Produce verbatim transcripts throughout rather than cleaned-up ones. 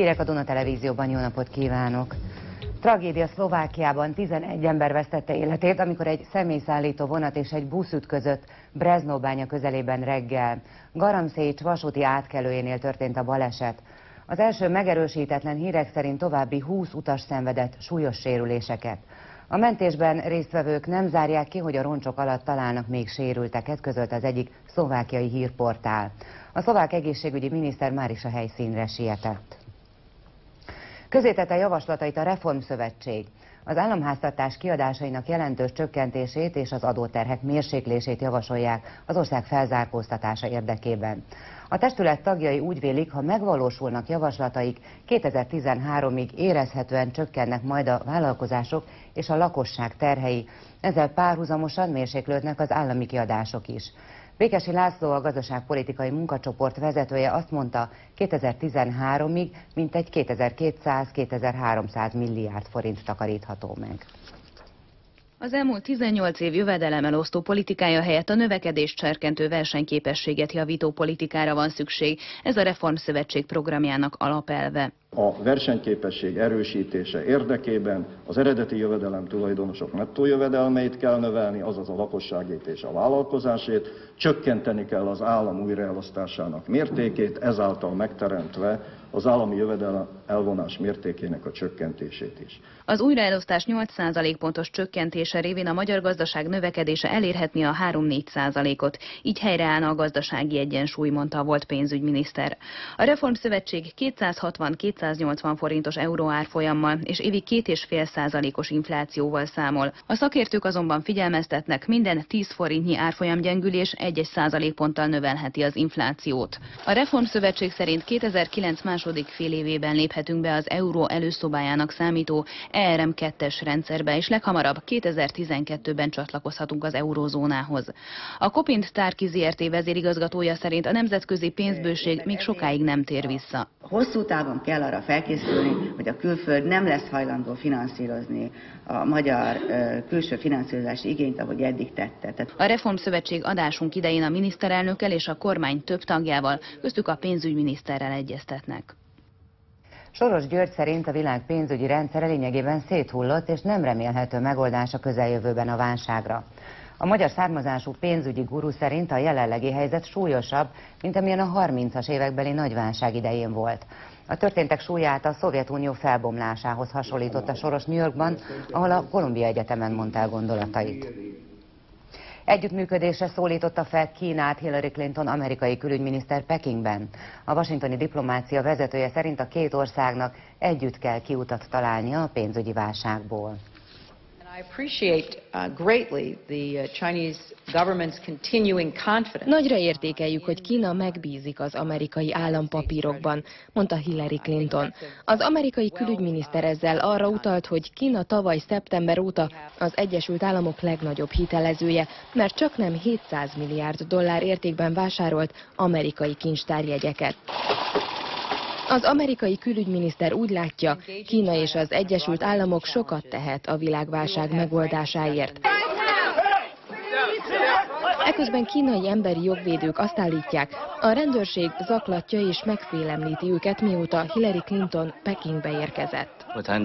Hírek a Duna Televízióban, jó napot kívánok! Tragédia Szlovákiában, tizenegy ember vesztette életét, amikor egy személyszállító vonat és egy busz ütközött Breznóbánya közelében reggel. Garamszécs vasúti átkelőjénél történt a baleset. Az első megerősítetlen hírek szerint további húsz utas szenvedett súlyos sérüléseket. A mentésben résztvevők nem zárják ki, hogy a roncsok alatt találnak még sérülteket, közölte az egyik szlovákiai hírportál. A szlovák egészségügyi miniszter már is a helyszínre sietett. Közzétette javaslatait a Reformszövetség. Az államháztartás kiadásainak jelentős csökkentését és az adóterhek mérséklését javasolják az ország felzárkóztatása érdekében. A testület tagjai úgy vélik, ha megvalósulnak javaslataik, kétezer-tizenháromig érezhetően csökkennek majd a vállalkozások és a lakosság terhei. Ezzel párhuzamosan mérséklődnek az állami kiadások is. Békesi László, a gazdaságpolitikai munkacsoport vezetője azt mondta, kétezer-tizenháromig mintegy kétezer-kétszáz-kétezer-háromszáz milliárd forint takarítható meg. Az elmúlt tizennyolc év jövedelemelosztó politikája helyett a növekedést serkentő versenyképességet javító politikára van szükség. Ez a Reformszövetség programjának alapelve. A versenyképesség erősítése érdekében az eredeti jövedelem tulajdonosok nettó jövedelmeit kell növelni, azaz a lakosságét és a vállalkozásét, csökkenteni kell az állam újraelosztásának mértékét, ezáltal megteremtve az állami jövedelem elvonás mértékének a csökkentését is. Az újraelosztás nyolc százalékpontos csökkentése révén a magyar gazdaság növekedése elérhetné a három-négy százalékot. Így helyreállna a gazdasági egyensúly, mondta a volt pénzügyminiszter. A Reformszövetség kétszázhatvan-kétszáznyolcvan forintos euró árfolyammal és évi két egész öt százalékos inflációval számol. A szakértők azonban figyelmeztetnek, minden tíz forintnyi árfolyamgyengülés egy százalékponttal növelheti az inflációt. A Reformszövetség szerint kétezer-kilenc második fél évében léphetünk be az euró előszobájának számító E R M kettes rendszerbe, és leghamarabb kétezer-tizenkettőben csatlakozhatunk az eurózónához. A Kopint Tárki Zrt. Vezérigazgatója szerint a nemzetközi pénzbőség még sokáig nem tér vissza. Hosszú távon kell arra felkészülni, hogy a külföld nem lesz hajlandó finanszírozni a magyar uh, külső finanszírozási igényt, ahogy eddig tette. Tehát... A Reformszövetség adásunk idején a miniszterelnökkel és a kormány több tagjával, köztük a pénzügyminiszterrel egyeztetnek. Soros György szerint a világ pénzügyi rendszere lényegében széthullott, és nem remélhető megoldás a közeljövőben a válságra. A magyar származású pénzügyi guru szerint a jelenlegi helyzet súlyosabb, mint amilyen a harmincas évekbeli nagyválság idején volt. A történtek súlyát a Szovjetunió felbomlásához hasonlította Soros New Yorkban, ahol a Columbia Egyetemen mondta el gondolatait. Együttműködésre szólította fel Kínát Hillary Clinton amerikai külügyminiszter Pekingben. A washingtoni diplomácia vezetője szerint a két országnak együtt kell kiutat találnia a pénzügyi válságból. Nagyra értékeljük, hogy Kína megbízik az amerikai állampapírokban, mondta Hillary Clinton. Az amerikai külügyminiszter ezzel arra utalt, hogy Kína tavaly szeptember óta az Egyesült Államok legnagyobb hitelezője, mert csaknem hétszáz milliárd dollár értékben vásárolt amerikai kincstárjegyeket. Az amerikai külügyminiszter úgy látja, Kína és az Egyesült Államok sokat tehet a világválság megoldásáért. Eközben kínai emberi jogvédők azt állítják, a rendőrség zaklatja és megfélemlíti őket, mióta Hillary Clinton Pekingbe érkezett.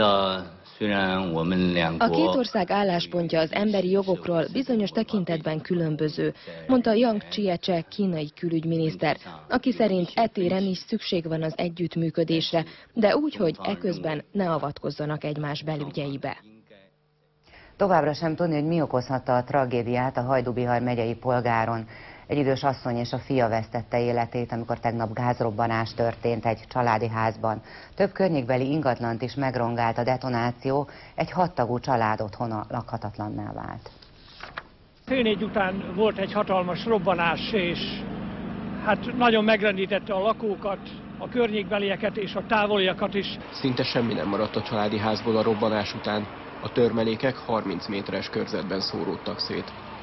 A két ország álláspontja az emberi jogokról bizonyos tekintetben különböző, mondta Yang Jiechi kínai külügyminiszter, aki szerint e téren is szükség van az együttműködésre, de úgy, hogy eközben ne avatkozzanak egymás belügyeibe. Továbbra sem tudni, hogy mi okozhatta a tragédiát a Hajdú-Bihar megyei polgáron. Egy idős asszony és a fia vesztette életét, amikor tegnap gázrobbanás történt egy családi házban. Több környékbeli ingatlant is megrongált a detonáció, egy hattagú család otthona lakhatatlanná vált. Fél négy után volt egy hatalmas robbanás, és hát nagyon megrendítette a lakókat, a környékbelieket és a távoliakat is. Szinte semmi nem maradt a családi házból a robbanás után. A törmelékek harminc méteres körzetben szóródtak szét.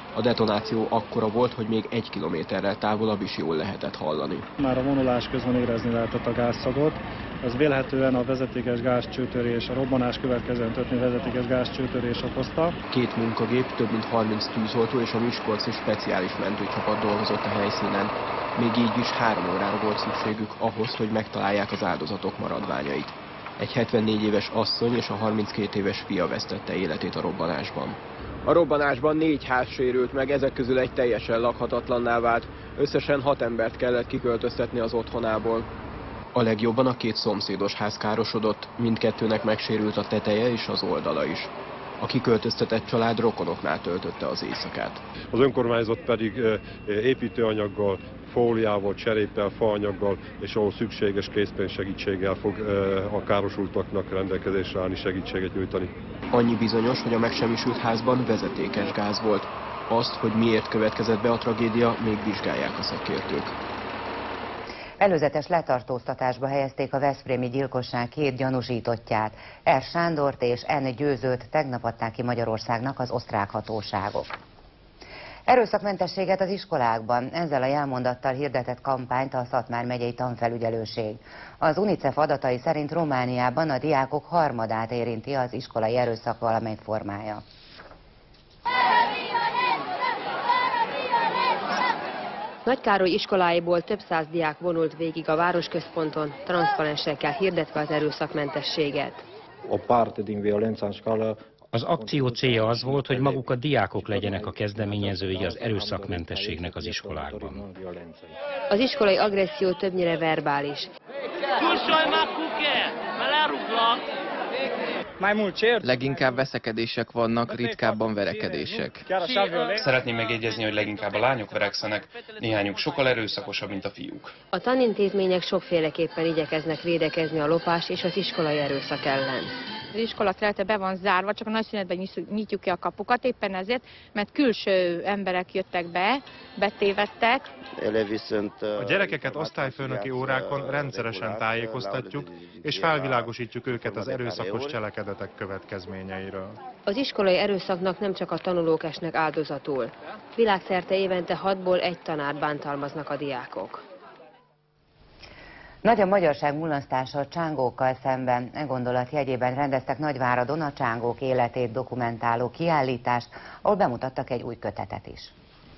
A detonáció akkora volt, hogy még egy kilométerrel távolabb is jól lehetett hallani. Már a vonulás közben érezni lehetett a gázszagot. Ez vélhetően a vezetékes gázcsőtörés, a robbanás következően történő vezetékes gázcsőtörés okozta. Két munkagép, több mint harminc tűzoltó és a miskolci speciális mentőcsapat dolgozott a helyszínen. Még így is három órára volt szükségük ahhoz, hogy megtalálják az áldozatok maradványait. Egy hetvennégy éves asszony és a harminckét éves fia vesztette életét a robbanásban. A robbanásban négy ház sérült meg, ezek közül egy teljesen lakhatatlanná vált. Összesen hat embert kellett kiköltöztetni az otthonából. A legjobban a két szomszédos ház károsodott, mindkettőnek megsérült a teteje és az oldala is. A kiköltöztetett család rokonoknál töltötte az éjszakát. Az önkormányzat pedig építőanyaggal, fóliával, cseréptel, faanyaggal és ahol szükséges készpénz segítséggel fog a károsultaknak rendelkezésre állni, segítséget nyújtani. Annyi bizonyos, hogy a megsemmisült házban vezetékes gáz volt. Azt, hogy miért következett be a tragédia, még vizsgálják a szakértők. Előzetes letartóztatásba helyezték a veszprémi gyilkosság két gyanúsítottját. R. Sándort és N. Győzőt tegnap adták ki Magyarországnak az osztrák hatóságok. Erőszakmentességet az iskolákban, ezzel a jelmondattal hirdetett kampányt a Szatmár megyei tanfelügyelőség. Az UNICEF adatai szerint Romániában a diákok harmadát érinti az iskolai erőszak valamely formája. Nagykároly iskoláiból több száz diák vonult végig a városközponton, transzparensekkel hirdetve az erőszakmentességet. Az akció célja az volt, hogy maguk a diákok legyenek a kezdeményezői az erőszakmentességnek az iskolákban. Az iskolai agresszió többnyire verbális. Leginkább veszekedések vannak, ritkábban verekedések. Szeretném megjegyezni, hogy leginkább a lányok verekszenek, néhányuk sokkal erőszakosabb, mint a fiúk. A tanintézmények sokféleképpen igyekeznek védekezni a lopás és az iskolai erőszak ellen. Az iskola területe be van zárva, csak a nagyszünetben nyitjuk ki a kapukat, éppen ezért, mert külső emberek jöttek be, betévedtek. A gyerekeket osztályfőnöki órákon rendszeresen tájékoztatjuk, és felvilágosítjuk őket az erőszakos cselekedetek következményeiről. Az iskolai erőszaknak nem csak a tanulók esnek áldozatul. Világszerte évente hatból egy tanárt bántalmaznak a diákok. Nagy a magyarság mulasztása a csángókkal szemben. E gondolat jegyében rendeztek Nagyváradon a csángók életét dokumentáló kiállítást, ahol bemutattak egy új kötetet is.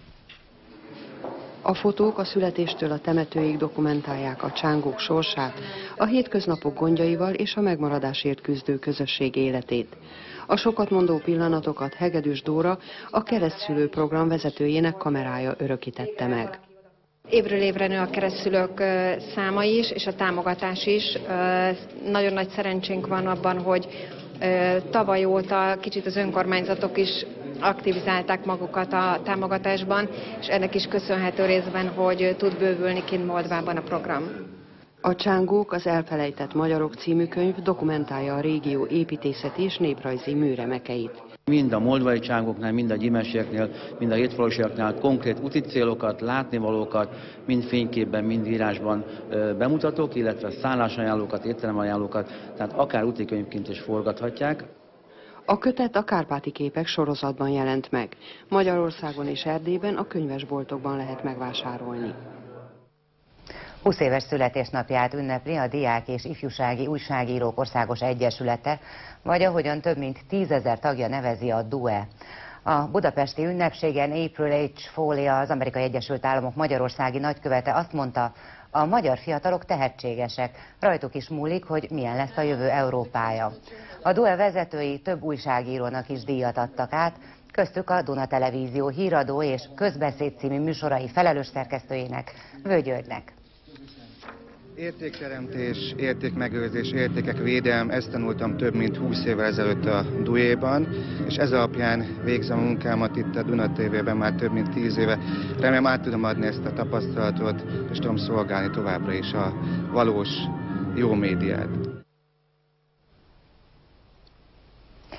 A fotók a születéstől a temetőig dokumentálják a csángók sorsát, a hétköznapok gondjaival és a megmaradásért küzdő közösség életét. A sokat mondó pillanatokat Hegedűs Dóra, a Keresztszülő program vezetőjének kamerája örökítette meg. Évről évre nő a keresztszülők száma is, és a támogatás is. Nagyon nagy szerencsénk van abban, hogy tavaly óta kicsit az önkormányzatok is aktivizálták magukat a támogatásban, és ennek is köszönhető részben, hogy tud bővülni kint Moldvában a program. A Csángók, az elfelejtett magyarok című könyv dokumentálja a régió építészeti és néprajzi műremekeit. Mind a moldvai csángóknál, mind a gyimesieknél, mind a hétfalusiaknál konkrét úti célokat, látnivalókat, mind fényképben, mind írásban bemutatok, illetve szállásajánlókat, étteremajánlókat, tehát akár útikönyvként is forgathatják. A kötet a Kárpáti képek sorozatban jelent meg. Magyarországon és Erdélyben a könyvesboltokban lehet megvásárolni. húsz éves születésnapját ünnepli a Diák és Ifjúsági Újságírók Országos Egyesülete, vagy ahogyan több mint tízezer tagja nevezi, a dé u e. A budapesti ünnepségen April H. Foley, az Amerikai Egyesült Államok magyarországi nagykövete azt mondta, a magyar fiatalok tehetségesek, rajtuk is múlik, hogy milyen lesz a jövő Európája. A dé u e vezetői több újságírónak is díjat adtak át, köztük a Duna Televízió híradó és közbeszéd című műsorai felelős szerkesztőjének, Vő Györgynek. Értékteremtés, értékmegőrzés, értékek védelem, ezt tanultam több mint húsz évvel ezelőtt a dé u é-ban, és ez alapján végzem a munkámat itt a Duna té vében már több mint tíz éve. Remélem át tudom adni ezt a tapasztalatot, és tudom szolgálni továbbra is a valós jó médiát.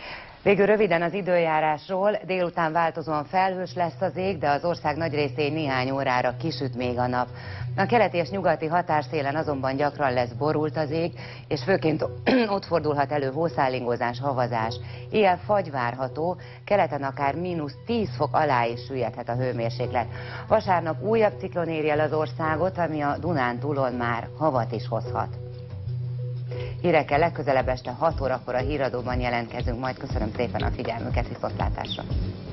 Végül röviden az időjárásról. Délután változóan felhős lesz az ég, de az ország nagy részén néhány órára kisüt még a nap. A keleti és nyugati határszélen azonban gyakran lesz borult az ég, és főként ott fordulhat elő hószállingozás, havazás. Ilyen fagy várható, keleten akár mínusz tíz fok alá is süllyedhet a hőmérséklet. Vasárnap újabb ciklon éri el az országot, ami a Dunántúlon már havat is hozhat. Hírekkel legközelebb este hat órakor a híradóban jelentkezünk, majd köszönöm szépen a figyelmüket, viszontlátásra!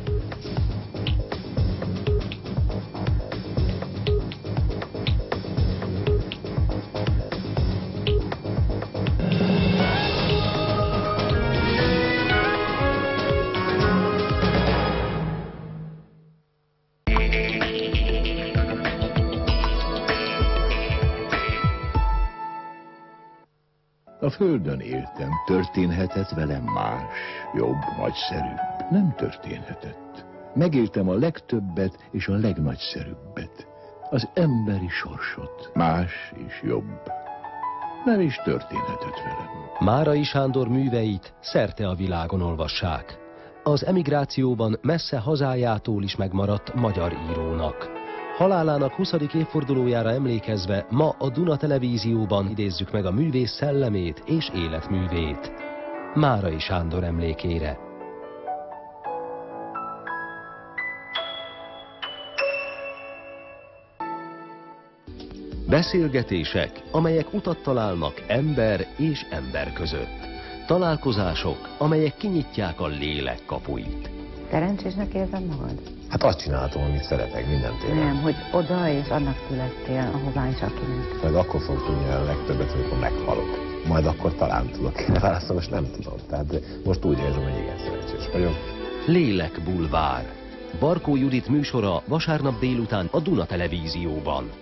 A földön éltem, történhetett velem más, jobb, nagyszerűbb. Nem történhetett. Megéltem a legtöbbet és a legnagyszerűbbet. Az emberi sorsot, más és jobb. Nem is történhetett velem. Márai Sándor műveit szerte a világon olvassák. Az emigrációban messze hazájától is megmaradt magyar írónak. Halálának huszadik évfordulójára emlékezve ma a Duna Televízióban idézzük meg a művész szellemét és életművét. Márai Sándor emlékére. Beszélgetések, amelyek utat találnak ember és ember között. Találkozások, amelyek kinyitják a lélek kapuit. Szerencsésnek érzed magad? Hát azt csináltam, amit szeretek minden téren. Nem, hogy oda és annak születtél, ahová is akinek. Majd akkor fog tudni a legtöbbet, amikor meghalok. Majd akkor talán tudok válaszolni, most nem tudom. Tehát most úgy érzem, hogy igen, szerencsés vagyok. Lélekbulvár. Barkó Judit műsora vasárnap délután a Duna Televízióban.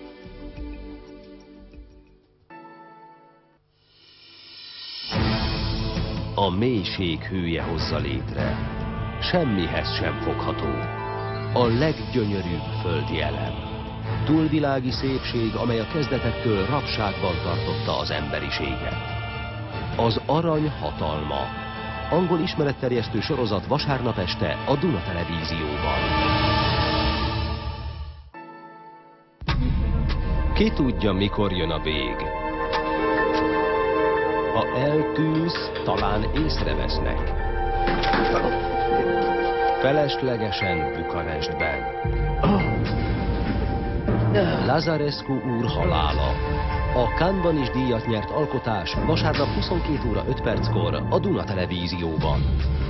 A mélység hője hozza létre. Semmihez sem fogható. A leggyönyörűbb földi elem. Túlvilági szépség, amely a kezdetektől rabságban tartotta az emberiséget. Az arany hatalma. Angol ismeretterjesztő sorozat vasárnap este a Duna Televízióban. Ki tudja, mikor jön a vég? Ha eltűnsz, talán észrevesznek. Feleslegesen Bukarestben. Lazarescu úr halála. A Cannes-ban is díjat nyert alkotás vasárnap huszonkét óra öt perckor a Duna Televízióban.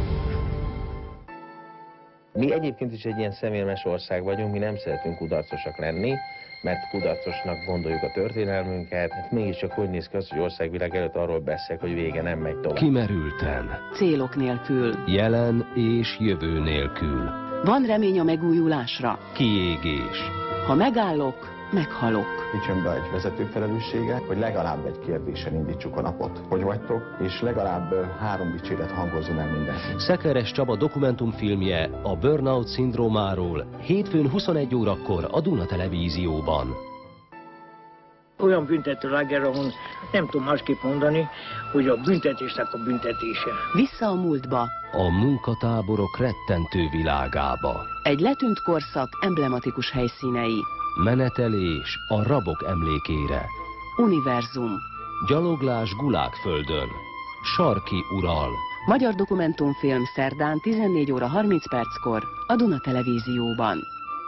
Mi egyébként is egy ilyen szemérmes ország vagyunk, mi nem szeretünk kudarcosak lenni, mert kudarcosnak gondoljuk a történelmünket. Hát mégiscsak hogy néz ki az, hogy országvilág előtt arról beszélek, hogy vége nem megy tovább. Kimerülten. Célok nélkül. Jelen és jövő nélkül. Van remény a megújulásra. Kiégés. Ha megállok, meghalok. Nincsen be egy vezető felelőssége, hogy legalább egy kérdésen indítsuk a napot. Hogy vagytok? És legalább három dicséret hangozzon el mindenki. Szekeres Csaba dokumentumfilmje a burnout szindrómáról hétfőn huszonegy órakor a Duna Televízióban. Olyan büntetőláger, ahol nem tudom másképp mondani, hogy a büntetésnek a büntetése. Vissza a múltba. A munkatáborok rettentő világába. Egy letűnt korszak emblematikus helyszínei. Menetelés a rabok emlékére. Univerzum. Gyaloglás Gulágföldön. Sarki ural. Magyar dokumentumfilm szerdán tizennégy óra harminc perckor a Duna Televízióban.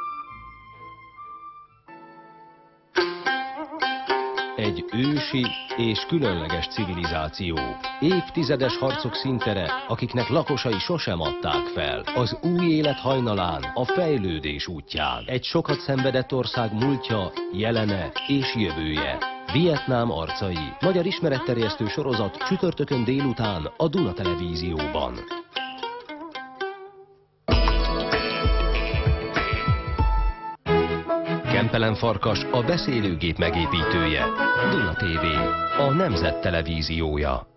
Egy ősi és különleges civilizáció. Évtizedes harcok színtere, akiknek lakosai sosem adták fel. Az új élet hajnalán, a fejlődés útján. Egy sokat szenvedett ország múltja, jelene és jövője. Vietnám arcai. Magyar ismeretterjesztő sorozat csütörtökön délután a Duna Televízióban. Kempelen Farkas a beszélőgép megépítője. Duna té vé, a Nemzet Televíziója.